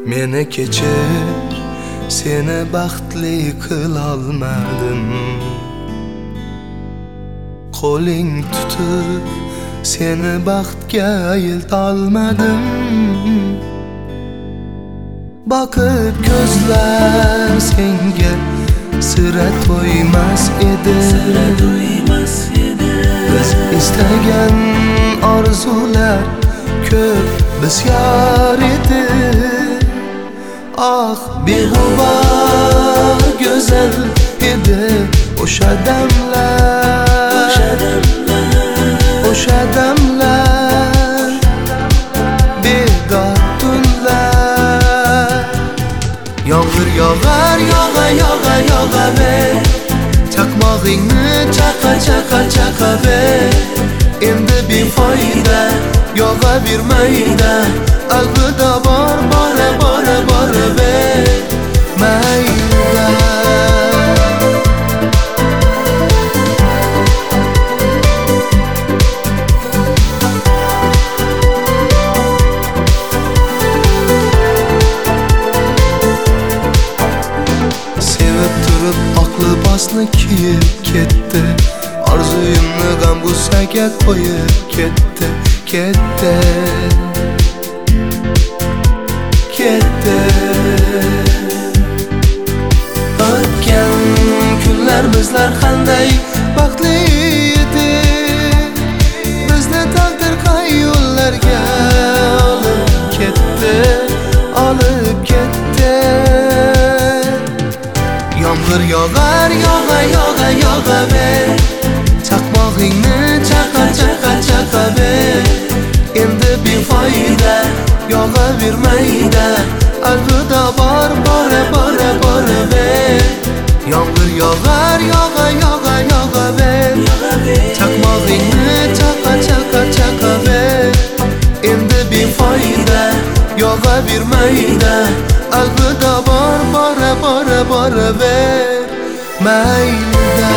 Meni kechir, seni baxtli qilolmadim. Qo'ling tutib, seni baxtga eltolmadim. Boqib ko'zlar senga sira to'ymas edi. Biz istagan orzular ko'p bisyor edi. Ah, beg'ubor go'zal edi o'sha damlar, o'sha damlar, bedor tunlar. Yomg'ir yog'ar, yog'aver, chaqmog'ingni chaqaver. Endi befoyda yog'avermayda, alvida bora ver mayda. Sevib turib oq libosni kiyib ketdi, orzuyimni g'am g'ussaga qo'yib ketdi. O'tgan kunlarimizlar qanday baxtli edi. Bizni taqdir qay yo'llarga olib ketdi. Yomg'ir yog'ar, yog'aver, chaqmog'ingni chaqaver. Endi befoyda yog'avermayda, alvida bora ver. Yomg'ir yog'ar, yog'aver, chaqmog'ingni chaqaver. Endi befoyda yog'avermayda, alvida bora ver mayda.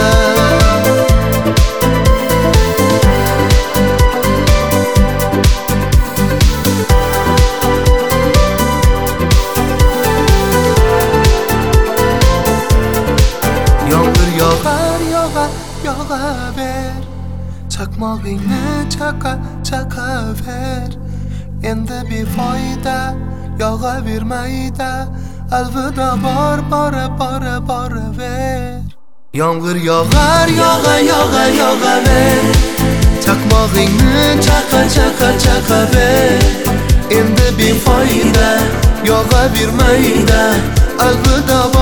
Yomg'ir yog'ar, yog'aver, chaqmog'ingni chaqaver. Endi befoyda yog'avermayda, alvida bora ver. Yomg'ir yog'ar, yog'aver, chaqmog'ingni chaqaver. Endi befoyda yog'avermayda, alvida